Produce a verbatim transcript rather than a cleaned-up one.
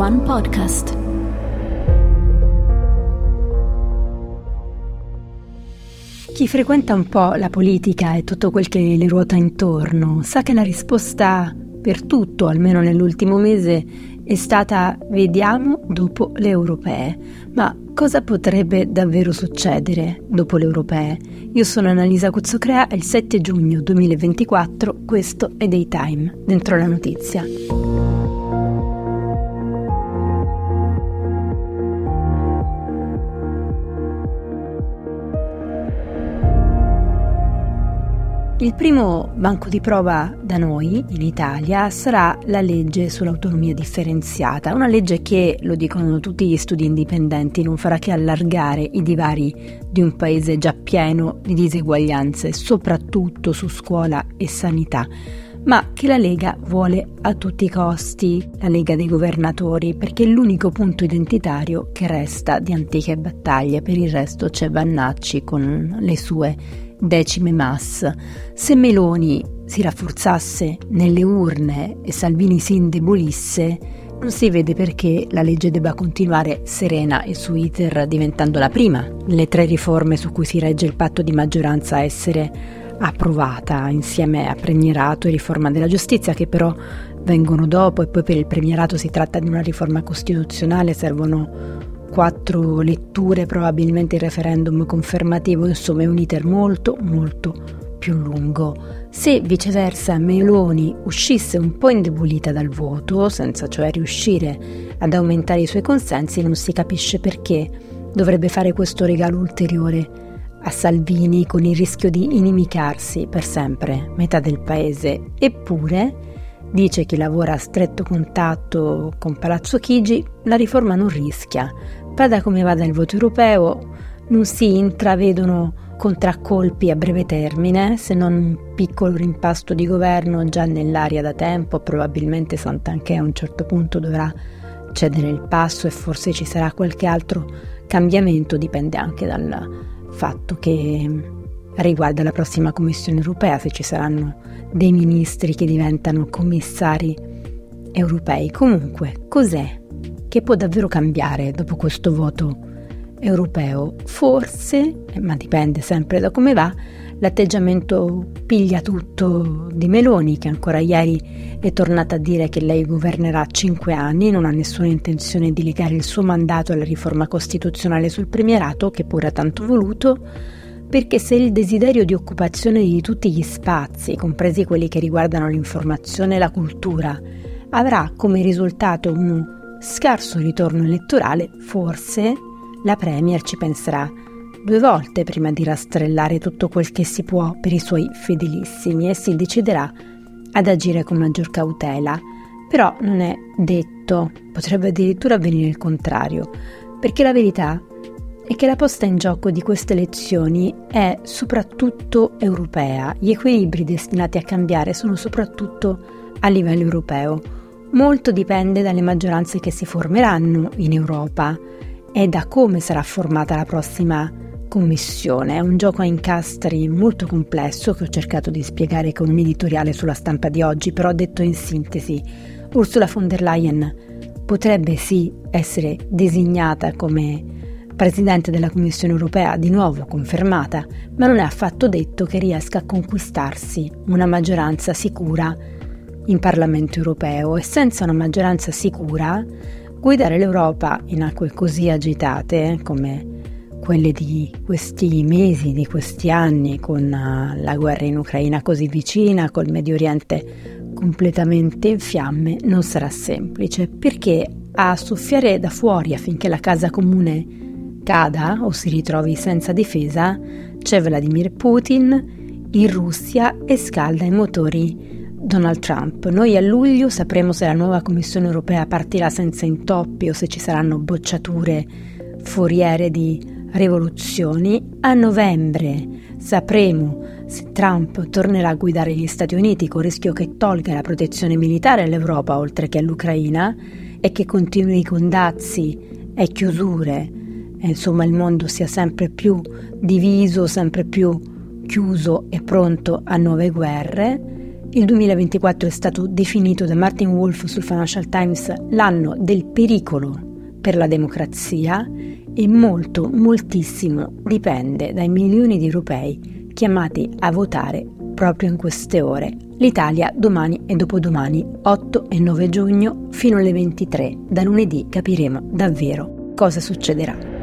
One Podcast. Chi frequenta un po' la politica e tutto quel che le ruota intorno sa che la risposta per tutto, almeno nell'ultimo mese, è stata vediamo dopo le europee. Ma cosa potrebbe davvero succedere dopo le europee? Io sono Annalisa Cuzzocrea, è il sette giugno duemilaventiquattro, questo è Daytime, dentro la notizia. Il primo banco di prova da noi, in Italia, sarà la legge sull'autonomia differenziata, una legge che, lo dicono tutti gli studi indipendenti, non farà che allargare i divari di un paese già pieno di diseguaglianze, soprattutto su scuola e sanità, ma che la Lega vuole a tutti i costi, la Lega dei governatori, perché è l'unico punto identitario che resta di antiche battaglie. Per il resto c'è Vannacci con le sue decime mas. Se Meloni si rafforzasse nelle urne e Salvini si indebolisse, non si vede perché la legge debba continuare serena e su iter, diventando la prima delle tre riforme su cui si regge il patto di maggioranza a essere approvata, insieme a premierato e riforma della giustizia, che però vengono dopo. E poi per il premierato si tratta di una riforma costituzionale, servono quattro letture, probabilmente il referendum confermativo, insomma è un iter molto molto più lungo. Se viceversa Meloni uscisse un po' indebolita dal voto, senza cioè riuscire ad aumentare i suoi consensi, non si capisce perché dovrebbe fare questo regalo ulteriore a Salvini, con il rischio di inimicarsi per sempre metà del paese. Eppure, dice chi lavora a stretto contatto con Palazzo Chigi, la riforma non rischia. Vada come vada il voto europeo, non si intravedono contraccolpi a breve termine, se non un piccolo rimpasto di governo già nell'aria da tempo. Probabilmente Santanchè a un certo punto dovrà cedere il passo e forse ci sarà qualche altro cambiamento, dipende anche dal fatto che riguarda la prossima Commissione europea, se ci saranno dei ministri che diventano commissari europei. Comunque, cos'è che può davvero cambiare dopo questo voto europeo? Forse, ma dipende sempre da come va, l'atteggiamento piglia tutto di Meloni, che ancora ieri è tornata a dire che lei governerà cinque anni, non ha nessuna intenzione di legare il suo mandato alla riforma costituzionale sul premierato, che pure ha tanto voluto, perché se il desiderio di occupazione di tutti gli spazi, compresi quelli che riguardano l'informazione e la cultura, avrà come risultato uno scarso ritorno elettorale, forse la Premier ci penserà due volte prima di rastrellare tutto quel che si può per i suoi fedelissimi e si deciderà ad agire con maggior cautela. Però non è detto, potrebbe addirittura avvenire il contrario, perché la verità è che la posta in gioco di queste elezioni è soprattutto europea. Gli equilibri destinati a cambiare sono soprattutto a livello europeo. Molto dipende dalle maggioranze che si formeranno in Europa e da come sarà formata la prossima Commissione. È un gioco a incastri molto complesso che ho cercato di spiegare con un editoriale sulla Stampa di oggi, però detto in sintesi, Ursula von der Leyen potrebbe sì essere designata come Presidente della Commissione europea, di nuovo confermata, ma non è affatto detto che riesca a conquistarsi una maggioranza sicura in Parlamento europeo, e senza una maggioranza sicura guidare l'Europa in acque così agitate come quelle di questi mesi, di questi anni, con la guerra in Ucraina così vicina, col Medio Oriente completamente in fiamme, non sarà semplice, perché a soffiare da fuori affinché la casa comune cada o si ritrovi senza difesa c'è Vladimir Putin in Russia e scalda i motori Donald Trump. Noi a luglio sapremo se la nuova Commissione europea partirà senza intoppi o se ci saranno bocciature foriere di rivoluzioni. A novembre sapremo se Trump tornerà a guidare gli Stati Uniti, con il rischio che tolga la protezione militare all'Europa oltre che all'Ucraina e che continui con dazi e chiusure e insomma il mondo sia sempre più diviso, sempre più chiuso e pronto a nuove guerre. Il duemilaventiquattro è stato definito da Martin Wolf sul Financial Times l'anno del pericolo per la democrazia e molto, moltissimo dipende dai milioni di europei chiamati a votare proprio in queste ore. L'Italia domani e dopodomani, otto e nove giugno, fino alle ventitré. Da lunedì capiremo davvero cosa succederà.